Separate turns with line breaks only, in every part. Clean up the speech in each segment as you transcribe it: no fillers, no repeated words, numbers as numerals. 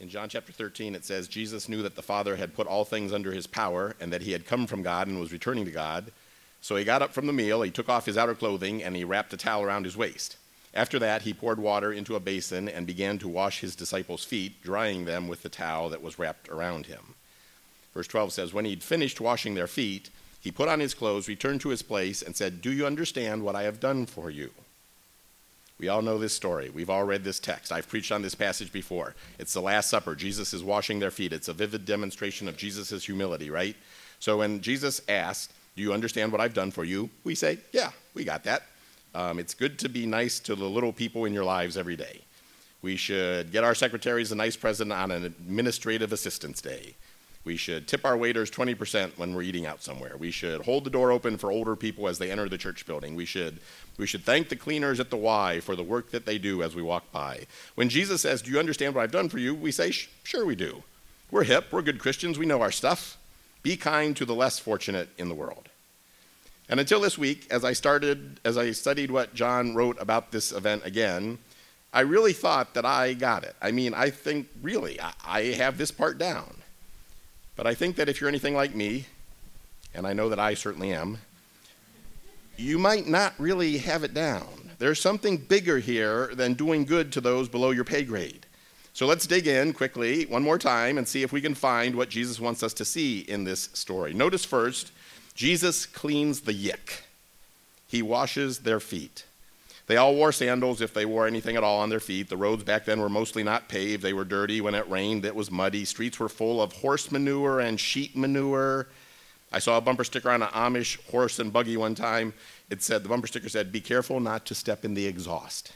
In John chapter 13, it says, Jesus knew that the Father had put all things under his power and that he had come from God and was returning to God. So he got up from the meal, he took off his outer clothing, and he wrapped a towel around his waist. After that, he poured water into a basin and began to wash his disciples' feet, drying them with the towel that was wrapped around him. Verse 12 says, when he'd finished washing their feet, he put on his clothes, returned to his place, and said, do you understand what I have done for you? We all know this story. We've all read this text. I've preached on this passage before. It's the Last Supper. Jesus is washing their feet. It's a vivid demonstration of Jesus' humility, right? So when Jesus asked, do you understand what I've done for you? We say, yeah, we got that. It's good to be nice to the little people in your lives every day. We should get our secretaries a nice present on an administrative assistance day. We should tip our waiters 20% when we're eating out somewhere. We should hold the door open for older people as they enter the church building. We should thank the cleaners at the Y for the work that they do as we walk by. When Jesus says, do you understand what I've done for you? We say, sure we do. We're hip, we're good Christians, we know our stuff. Be kind to the less fortunate in the world. And until this week, as I studied what John wrote about this event again, I really thought that I got it. I mean, I think really I have this part down. But I think that if you're anything like me, and I know that I certainly am, you might not really have it down. There's something bigger here than doing good to those below your pay grade. So let's dig in quickly one more time and see if we can find what Jesus wants us to see in this story. Notice first, Jesus cleans the yick. He washes their feet. They all wore sandals if they wore anything at all on their feet. The roads back then were mostly not paved. They were dirty. When it rained, it was muddy. Streets were full of horse manure and sheep manure. I saw a bumper sticker on an Amish horse and buggy one time. The bumper sticker said, be careful not to step in the exhaust.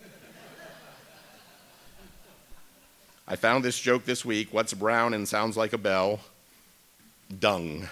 I found this joke this week. What's brown and sounds like a bell? Dung.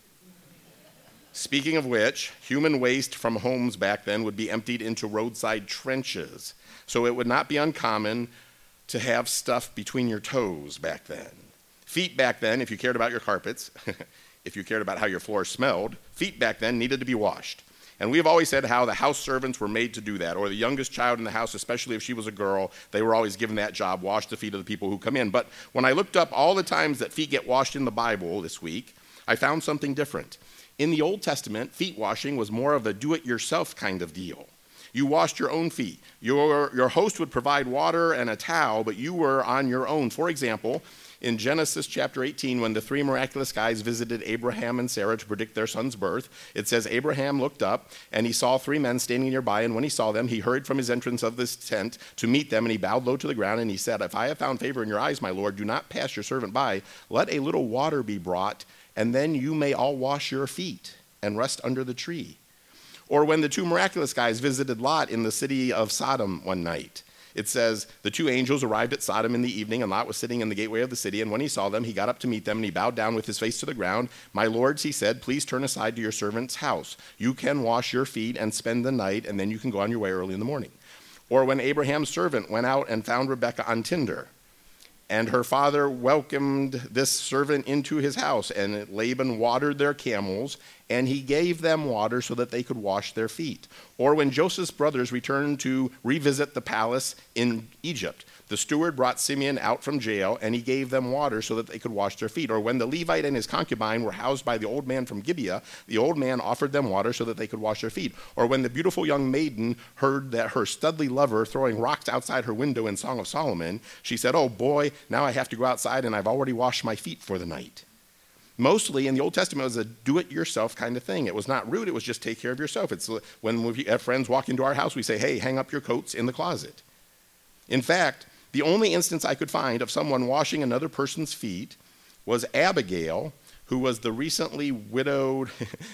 Speaking of which, human waste from homes back then would be emptied into roadside trenches. So it would not be uncommon to have stuff between your toes back then. Feet back then, if you cared about your carpets, if you cared about how your floor smelled, feet back then needed to be washed. And we've always said how the house servants were made to do that, or the youngest child in the house, especially if she was a girl, they were always given that job, wash the feet of the people who come in. But when I looked up all the times that feet get washed in the Bible this week, I found something different. In the Old Testament, feet washing was more of a do-it-yourself kind of deal. You washed your own feet. Your host would provide water and a towel, but you were on your own. For example, in Genesis chapter 18, when the three miraculous guys visited Abraham and Sarah to predict their son's birth, it says Abraham looked up and he saw three men standing nearby, and when he saw them, he hurried from his entrance of this tent to meet them, and he bowed low to the ground, and he said, if I have found favor in your eyes, my Lord, do not pass your servant by. Let a little water be brought, and then you may all wash your feet and rest under the tree. Or when the two miraculous guys visited Lot in the city of Sodom one night, it says, the two angels arrived at Sodom in the evening, and Lot was sitting in the gateway of the city, and when he saw them, he got up to meet them, and he bowed down with his face to the ground. My lords, he said, please turn aside to your servant's house. You can wash your feet and spend the night, and then you can go on your way early in the morning. Or when Abraham's servant went out and found Rebekah on Tinder, and her father welcomed this servant into his house, and Laban watered their camels, and he gave them water so that they could wash their feet. Or when Joseph's brothers returned to revisit the palace in Egypt, the steward brought Simeon out from jail, and he gave them water so that they could wash their feet. Or when the Levite and his concubine were housed by the old man from Gibeah, the old man offered them water so that they could wash their feet. Or when the beautiful young maiden heard that her studly lover throwing rocks outside her window in Song of Solomon, she said, oh boy, now I have to go outside and I've already washed my feet for the night. Mostly in the Old Testament, it was a do-it-yourself kind of thing. It was not rude, it was just take care of yourself. It's when we have friends walk into our house, we say, hey, hang up your coats in the closet. In fact, the only instance I could find of someone washing another person's feet was Abigail, who was the recently widowed,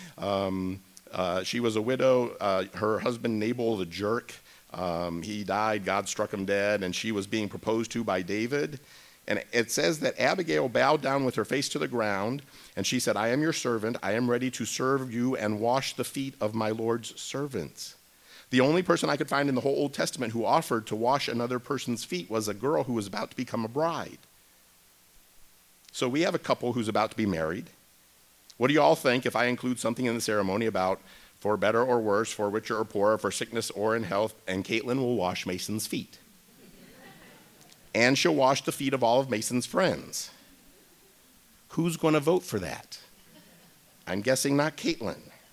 she was a widow, her husband Nabal the jerk, he died, God struck him dead, and she was being proposed to by David. And it says that Abigail bowed down with her face to the ground, and she said, I am your servant, I am ready to serve you and wash the feet of my Lord's servants. The only person I could find in the whole Old Testament who offered to wash another person's feet was a girl who was about to become a bride. So we have a couple who's about to be married. What do you all think if I include something in the ceremony about for better or worse, for richer or poorer, for sickness or in health, and Caitlin will wash Mason's feet? and she'll wash the feet of all of Mason's friends. Who's going to vote for that? I'm guessing not Caitlin.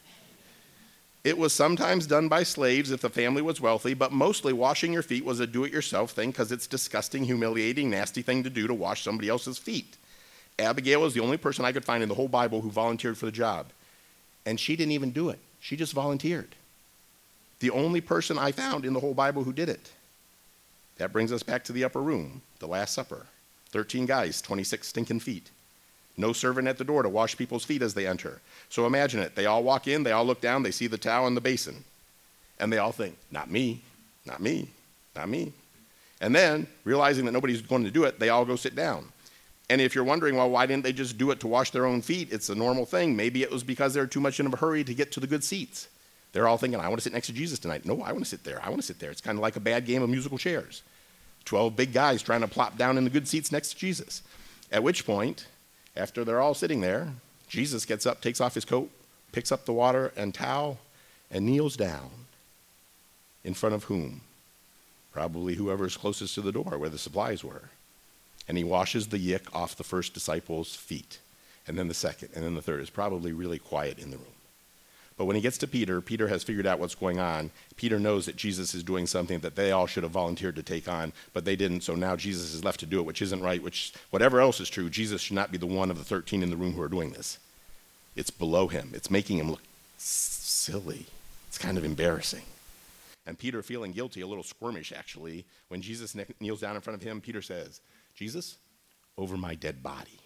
It was sometimes done by slaves if the family was wealthy, but mostly washing your feet was a do-it-yourself thing because it's disgusting, humiliating, nasty thing to do to wash somebody else's feet. Abigail was the only person I could find in the whole Bible who volunteered for the job. And she didn't even do it. She just volunteered. The only person I found in the whole Bible who did it. That brings us back to the upper room, the Last Supper. 13 guys, 26 stinking feet. No servant at the door to wash people's feet as they enter. So imagine it. They all walk in, they all look down, they see the towel and the basin. And they all think, not me, not me, not me. And then, realizing that nobody's going to do it, they all go sit down. And if you're wondering, well, why didn't they just do it to wash their own feet? It's a normal thing. Maybe it was because they're too much in a hurry to get to the good seats. They're all thinking, I want to sit next to Jesus tonight. No, I want to sit there. I want to sit there. It's kind of like a bad game of musical chairs. 12 big guys trying to plop down in the good seats next to Jesus. At which point, after they're all sitting there, Jesus gets up, takes off his coat, picks up the water and towel, and kneels down. In front of whom? Probably whoever's closest to the door where the supplies were. And he washes the yick off the first disciple's feet. And then the second, and then the third. It's probably really quiet in the room. But when he gets to Peter, Peter has figured out what's going on. Peter knows that Jesus is doing something that they all should have volunteered to take on, but they didn't, so now Jesus is left to do it, which isn't right, which, whatever else is true, Jesus should not be the one of the 13 in the room who are doing this. It's below him. It's making him look silly. It's kind of embarrassing. And Peter, feeling guilty, a little squirmish actually, when Jesus kneels down in front of him, Peter says, Jesus, over my dead body.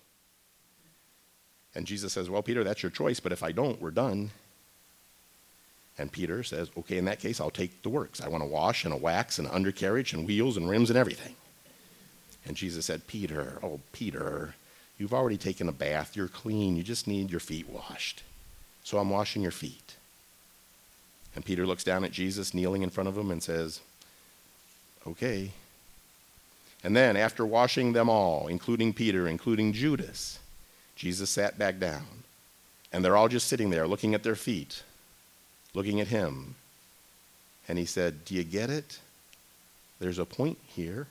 And Jesus says, well, Peter, that's your choice, but if I don't, we're done. And Peter says, okay, in that case, I'll take the works. I want to wash and a wax and undercarriage and wheels and rims and everything. And Jesus said, Peter, oh, Peter, you've already taken a bath. You're clean. You just need your feet washed. So I'm washing your feet. And Peter looks down at Jesus kneeling in front of him and says, okay. And then after washing them all, including Peter, including Judas, Jesus sat back down. And they're all just sitting there looking at their feet, looking at him. And he said, do you get it? There's a point here.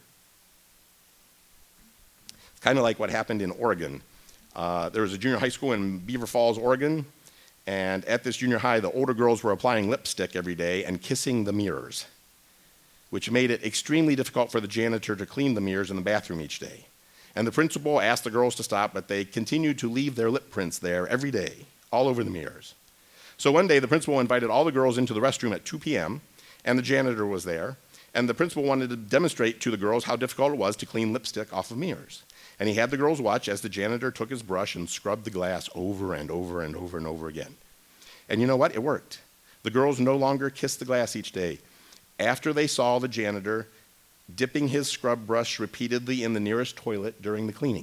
It's kind of like what happened in Oregon. There was a junior high school in Beaver Falls, Oregon. And at this junior high, the older girls were applying lipstick every day and kissing the mirrors, which made it extremely difficult for the janitor to clean the mirrors in the bathroom each day. And the principal asked the girls to stop, but they continued to leave their lip prints there every day, all over the mirrors. So one day, the principal invited all the girls into the restroom at 2 p.m., and the janitor was there, and the principal wanted to demonstrate to the girls how difficult it was to clean lipstick off of mirrors. And he had the girls watch as the janitor took his brush and scrubbed the glass over and over and over and over again. And you know what? It worked. The girls no longer kissed the glass each day. After they saw the janitor dipping his scrub brush repeatedly in the nearest toilet during the cleaning.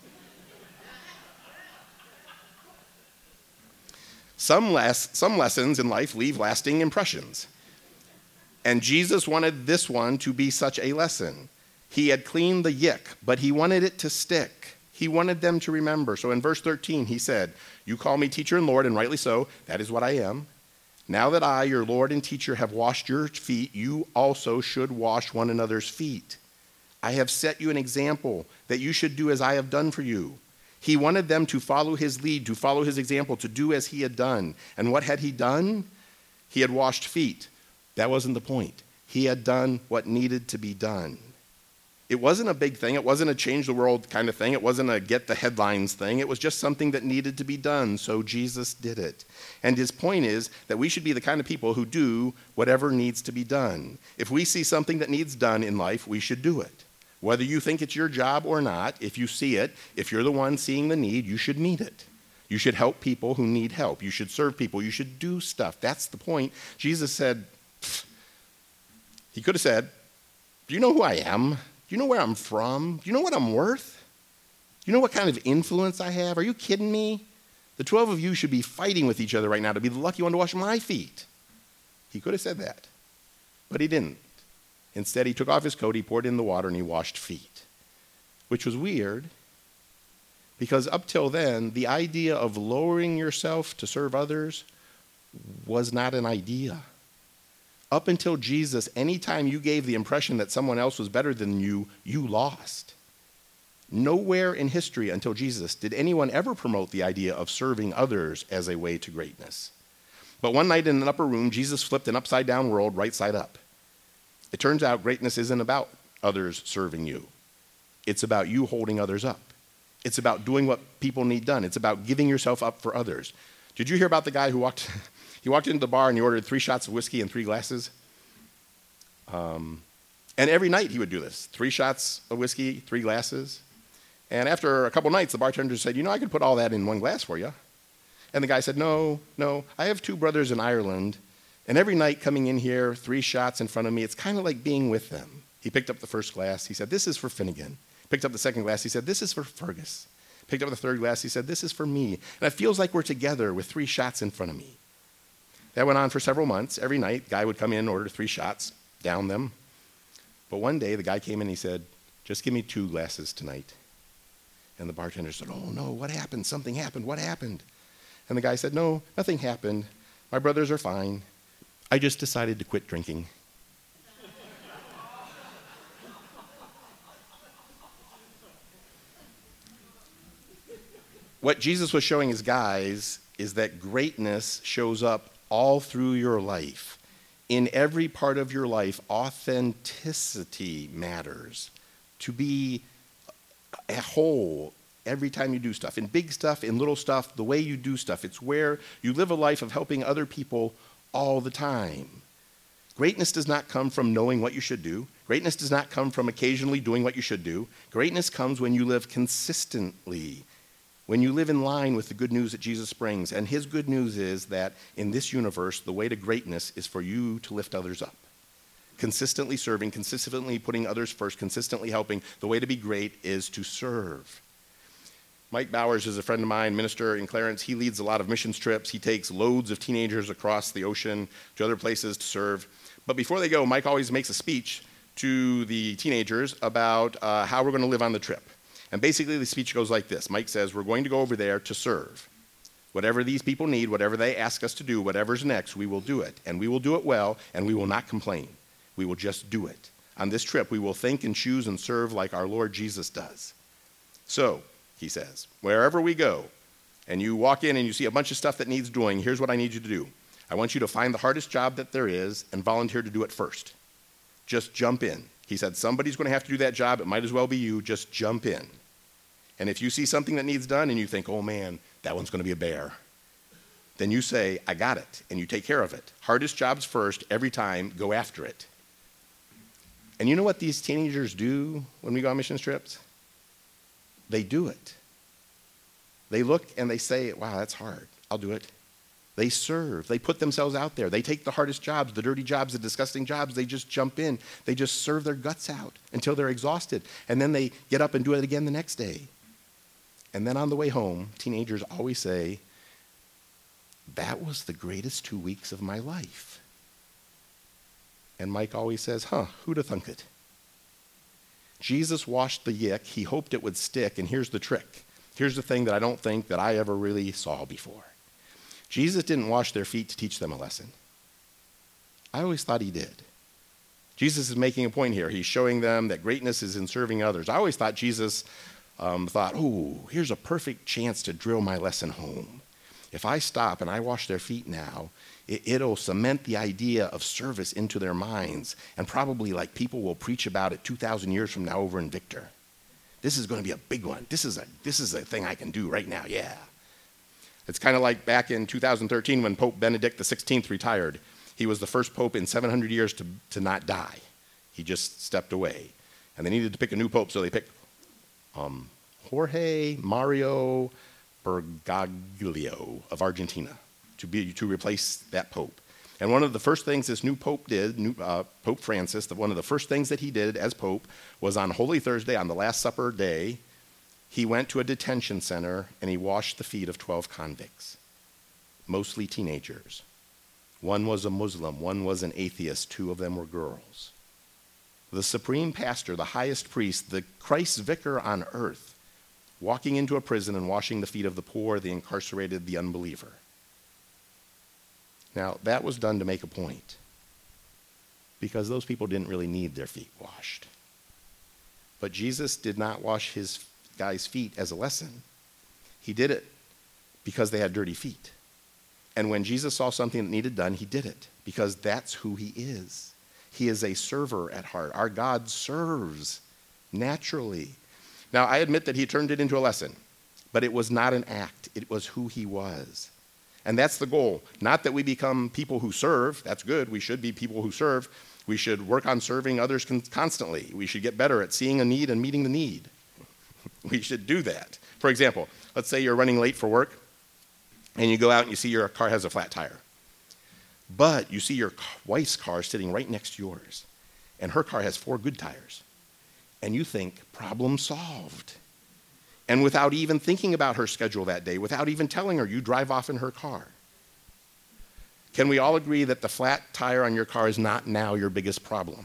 Some lessons in life leave lasting impressions. And Jesus wanted this one to be such a lesson. He had cleaned the yick, but he wanted it to stick. He wanted them to remember. So in verse 13, he said, you call me teacher and Lord, and rightly so. That is what I am. Now that I, your Lord and teacher, have washed your feet, you also should wash one another's feet. I have set you an example that you should do as I have done for you. He wanted them to follow his lead, to follow his example, to do as he had done. And what had he done? He had washed feet. That wasn't the point. He had done what needed to be done. It wasn't a big thing. It wasn't a change the world kind of thing. It wasn't a get the headlines thing. It was just something that needed to be done, so Jesus did it. And his point is that we should be the kind of people who do whatever needs to be done. If we see something that needs done in life, we should do it. Whether you think it's your job or not, if you see it, if you're the one seeing the need, you should meet it. You should help people who need help. You should serve people. You should do stuff. That's the point. Jesus said, he could have said, do you know who I am? Do you know where I'm from? Do you know what I'm worth? Do you know what kind of influence I have? Are you kidding me? The 12 of you should be fighting with each other right now to be the lucky one to wash my feet. He could have said that, but he didn't. Instead, he took off his coat, he poured in the water, and he washed feet, which was weird because up till then, the idea of lowering yourself to serve others was not an idea. Up until Jesus, anytime you gave the impression that someone else was better than you, you lost. Nowhere in history until Jesus did anyone ever promote the idea of serving others as a way to greatness. But one night in an upper room, Jesus flipped an upside-down world right side up. It turns out greatness isn't about others serving you. It's about you holding others up. It's about doing what people need done. It's about giving yourself up for others. Did you hear about the guy who walked into the bar and he ordered 3 shots of whiskey and 3 glasses? And every night he would do this, 3 shots of whiskey, 3 glasses. And after a couple nights, the bartender said, I could put all that in 1 glass for you. And the guy said, no, I have 2 brothers in Ireland, and every night coming in here, 3 shots in front of me, it's kind of like being with them. He picked up the first glass. He said, this is for Finnegan. Picked up the second glass. He said, this is for Fergus. Picked up the third glass. He said, this is for me. And it feels like we're together with 3 shots in front of me. That went on for several months. Every night, the guy would come in, order 3 shots, down them. But one day, the guy came in and he said, just give me 2 glasses tonight. And the bartender said, oh, no, what happened? Something happened. What happened? And the guy said, no, nothing happened. My brothers are fine. I just decided to quit drinking. What Jesus was showing his guys is that greatness shows up all through your life. In every part of your life, authenticity matters. To be a whole every time you do stuff. In big stuff, in little stuff, the way you do stuff. It's where you live a life of helping other people all the time. Greatness does not come from knowing what you should do. Greatness does not come from occasionally doing what you should do. Greatness comes when you live consistently, when you live in line with the good news that Jesus brings. And his good news is that in this universe, the way to greatness is for you to lift others up. Consistently serving, consistently putting others first, consistently helping. The way to be great is to serve. Mike Bowers is a friend of mine, minister in Clarence. He leads a lot of missions trips. He takes loads of teenagers across the ocean to other places to serve. But before they go, Mike always makes a speech to the teenagers about how we're going to live on the trip. And basically the speech goes like this. Mike says, we're going to go over there to serve. Whatever these people need, whatever they ask us to do, whatever's next, we will do it. And we will do it well, and we will not complain. We will just do it. On this trip, we will think and choose and serve like our Lord Jesus does. So, he says, wherever we go, and you walk in and you see a bunch of stuff that needs doing, here's what I need you to do. I want you to find the hardest job that there is and volunteer to do it first. Just jump in. He said, somebody's going to have to do that job. It might as well be you. Just jump in. And if you see something that needs done and you think, oh man, that one's going to be a bear, then you say, I got it, and you take care of it. Hardest jobs first, every time, go after it. And you know what these teenagers do when we go on mission trips? They do it. They look and they say, wow, that's hard. I'll do it. They serve. They put themselves out there. They take the hardest jobs, the dirty jobs, the disgusting jobs. They just jump in. They just serve their guts out until they're exhausted. And then they get up and do it again the next day. And then on the way home, teenagers always say, that was the greatest 2 weeks of my life. And Mike always says, who'd have thunk it? Jesus washed the yick. He hoped it would stick. And here's the trick. Here's the thing that I don't think that I ever really saw before. Jesus didn't wash their feet to teach them a lesson. I always thought he did. Jesus is making a point here. He's showing them that greatness is in serving others. I always thought Jesus thought, here's a perfect chance to drill my lesson home. If I stop and I wash their feet now, it'll cement the idea of service into their minds, and probably like people will preach about it 2,000 years from now over in Victor. This is going to be a big one. This is a thing I can do right now, yeah. It's kind of like back in 2013 when Pope Benedict XVI retired. He was the first pope in 700 years to not die. He just stepped away. And they needed to pick a new pope, so they picked Jorge Mario Bergoglio of Argentina to replace that pope. And one of the first things this new pope did, Pope Francis, one of the first things that he did as pope was on Holy Thursday, on the Last Supper day, he went to a detention center and he washed the feet of 12 convicts, mostly teenagers. One was a Muslim, one was an atheist, 2 of them were girls. The supreme pastor, the highest priest, the Christ's vicar on earth, walking into a prison and washing the feet of the poor, the incarcerated, the unbeliever. Now, that was done to make a point. because those people didn't really need their feet washed. But Jesus did not wash his guys' feet as a lesson. He did it because they had dirty feet. And when Jesus saw something that needed done, he did it because that's who he is. He is a server at heart. Our God serves naturally. Now, I admit that he turned it into a lesson, but it was not an act. It was who he was. And that's the goal. Not that we become people who serve. That's good. We should be people who serve. We should work on serving others constantly. We should get better at seeing a need and meeting the need. We should do that. For example, let's say you're running late for work, and you go out and you see your car has a flat tire. But you see your wife's car sitting right next to yours, and her car has 4 good tires. And you think, problem solved. And without even thinking about her schedule that day, without even telling her, you drive off in her car. Can we all agree that the flat tire on your car is not now your biggest problem?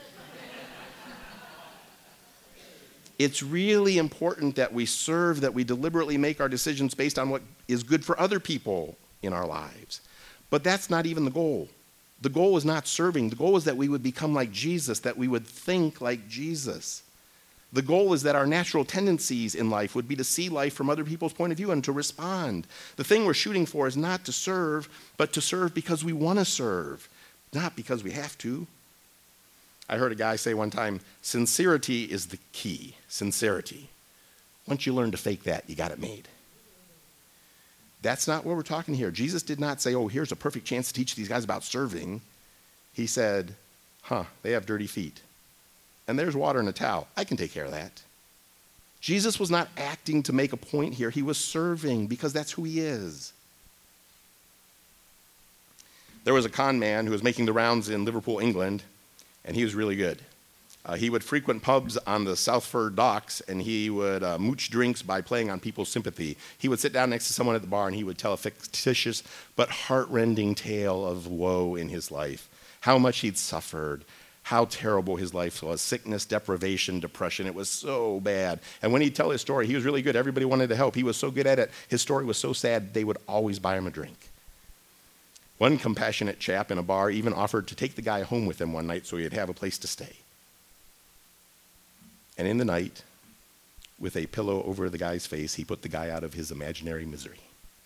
It's really important that we serve, that we deliberately make our decisions based on what is good for other people in our lives. But that's not even the goal. The goal is not serving. The goal is that we would become like Jesus, that we would think like Jesus. The goal is that our natural tendencies in life would be to see life from other people's point of view and to respond. The thing we're shooting for is not to serve, but to serve because we want to serve, not because we have to. I heard a guy say one time, sincerity is the key. Sincerity. Once you learn to fake that, you got it made. That's not what we're talking here. Jesus did not say, oh, here's a perfect chance to teach these guys about serving. He said, they have dirty feet. And there's water and a towel. I can take care of that. Jesus was not acting to make a point here. He was serving because that's who he is. There was a con man who was making the rounds in Liverpool, England, and he was really good. He would frequent pubs on the Southford docks, and he would mooch drinks by playing on people's sympathy. He would sit down next to someone at the bar, and he would tell a fictitious but heart-rending tale of woe in his life, how much he'd suffered, how terrible his life was, sickness, deprivation, depression. It was so bad. And when he'd tell his story, he was really good. Everybody wanted to help. He was so good at it. His story was so sad, they would always buy him a drink. One compassionate chap in a bar even offered to take the guy home with him one night so he'd have a place to stay. And in the night, with a pillow over the guy's face, he put the guy out of his imaginary misery.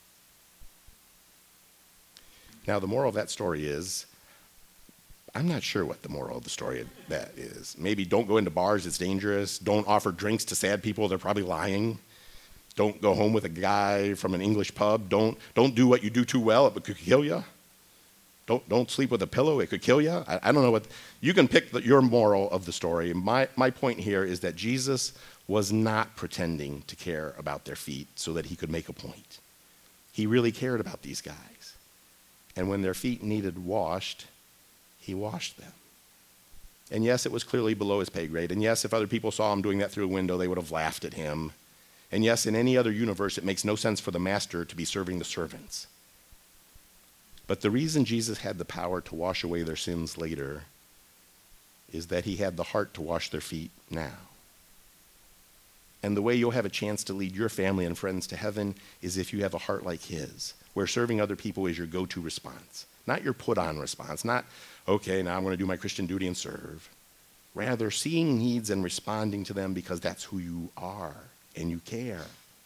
Now, the moral of that story is, I'm not sure what the moral of the story of that is. Maybe don't go into bars, it's dangerous. Don't offer drinks to sad people, they're probably lying. Don't go home with a guy from an English pub. Don't do what you do too well, it could kill you. Don't sleep with a pillow, it could kill you. I don't know what, you can pick your moral of the story. My point here is that Jesus was not pretending to care about their feet so that he could make a point. He really cared about these guys. And when their feet needed washed, he washed them. And yes, it was clearly below his pay grade. And yes, if other people saw him doing that through a window, they would have laughed at him. And yes, in any other universe, it makes no sense for the master to be serving the servants. But the reason Jesus had the power to wash away their sins later is that he had the heart to wash their feet now. And the way you'll have a chance to lead your family and friends to heaven is if you have a heart like his, where serving other people is your go-to response. Not your put-on response, not, okay, now I'm going to do my Christian duty and serve. Rather, seeing needs and responding to them because that's who you are and you care.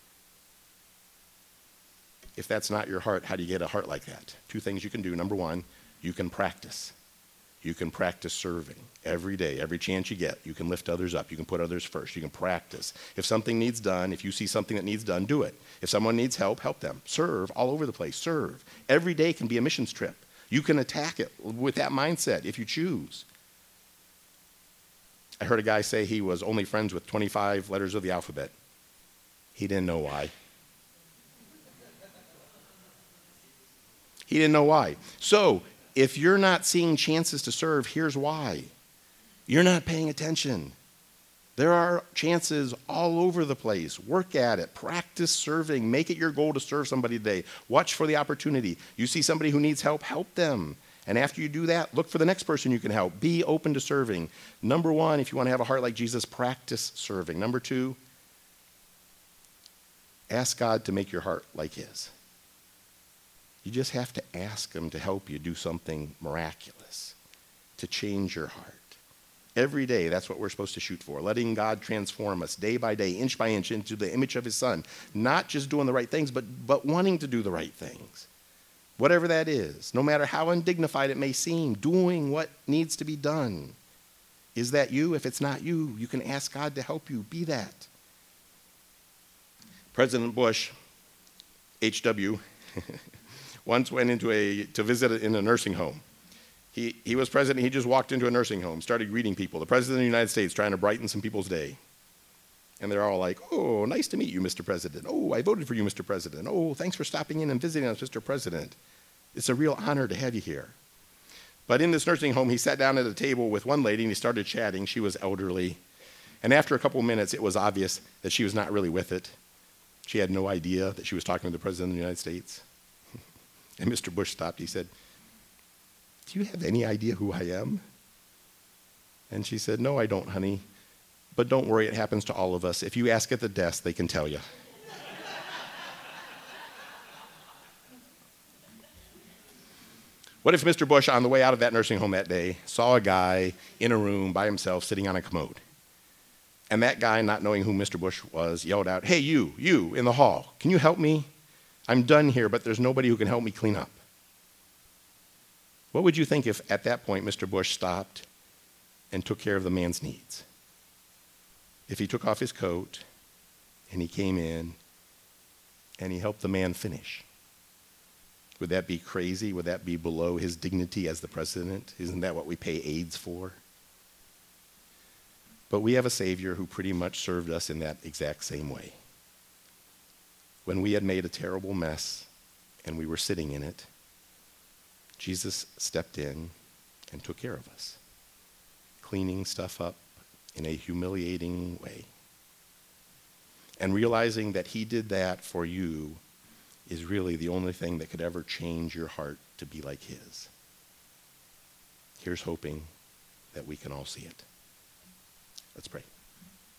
If that's not your heart, how do you get a heart like that? 2 things you can do. Number 1, you can practice. You can practice serving every day, every chance you get. You can lift others up. You can put others first. You can practice. If something needs done, if you see something that needs done, do it. If someone needs help, help them. Serve all over the place. Serve. Every day can be a missions trip. You can attack it with that mindset if you choose. I heard a guy say he was only friends with 25 letters of the alphabet. He didn't know why. He didn't know why. So, if you're not seeing chances to serve, here's why. You're not paying attention. There are chances all over the place. Work at it. Practice serving. Make it your goal to serve somebody today. Watch for the opportunity. You see somebody who needs help, help them. And after you do that, look for the next person you can help. Be open to serving. Number 1, if you want to have a heart like Jesus, practice serving. Number 2, ask God to make your heart like his. You just have to ask him to help you do something miraculous. to change your heart. Every day, that's what we're supposed to shoot for, letting God transform us day by day, inch by inch, into the image of his Son. Not just doing the right things, but wanting to do the right things. Whatever that is, no matter how undignified it may seem, doing what needs to be done. Is that you? If it's not you, you can ask God to help you be that. President Bush, H.W., once went to visit in a nursing home. He was president. He just walked into a nursing home, started greeting people. The president of the United States trying to brighten some people's day. And they're all like, "Oh, nice to meet you, Mr. President. Oh, I voted for you, Mr. President. Oh, thanks for stopping in and visiting us, Mr. President. It's a real honor to have you here." But in this nursing home, he sat down at a table with one lady and he started chatting. She was elderly. And after a couple of minutes, it was obvious that she was not really with it. She had no idea that she was talking to the President of the United States. And Mr. Bush stopped. He said, "Do you have any idea who I am?" And she said, "No, I don't, honey. But don't worry, it happens to all of us. If you ask at the desk, they can tell you." What if Mr. Bush, on the way out of that nursing home that day, saw a guy in a room by himself sitting on a commode? And that guy, not knowing who Mr. Bush was, yelled out, "Hey, you in the hall, can you help me? I'm done here, but there's nobody who can help me clean up." What would you think if at that point Mr. Bush stopped and took care of the man's needs? If he took off his coat and he came in and he helped the man finish? Would that be crazy? Would that be below his dignity as the president? Isn't that what we pay aides for? But we have a Savior who pretty much served us in that exact same way. When we had made a terrible mess and we were sitting in it, Jesus stepped in and took care of us, cleaning stuff up in a humiliating way. And realizing that he did that for you is really the only thing that could ever change your heart to be like his. Here's hoping that we can all see it. Let's pray.